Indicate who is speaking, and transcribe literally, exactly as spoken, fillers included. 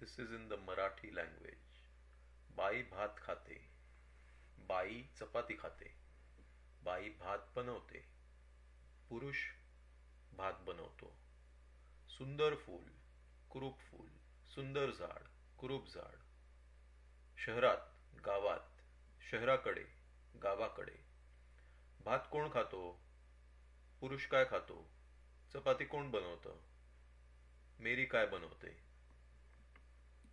Speaker 1: This is in the Marathi language. बाई भात खाते. बाई चपाती खाते. बाई भात बनवते. पुरुष भात बनवतो. सुंदर फूल, कुरूप फूल, सुंदर झाड, कुरूप झाड. शहरात, गावात, शहराकडे, गावाकडे. भात कोण खातो? पुरुष काय खातो? चपाती कोण बनवतं? मेरी काय बनवते?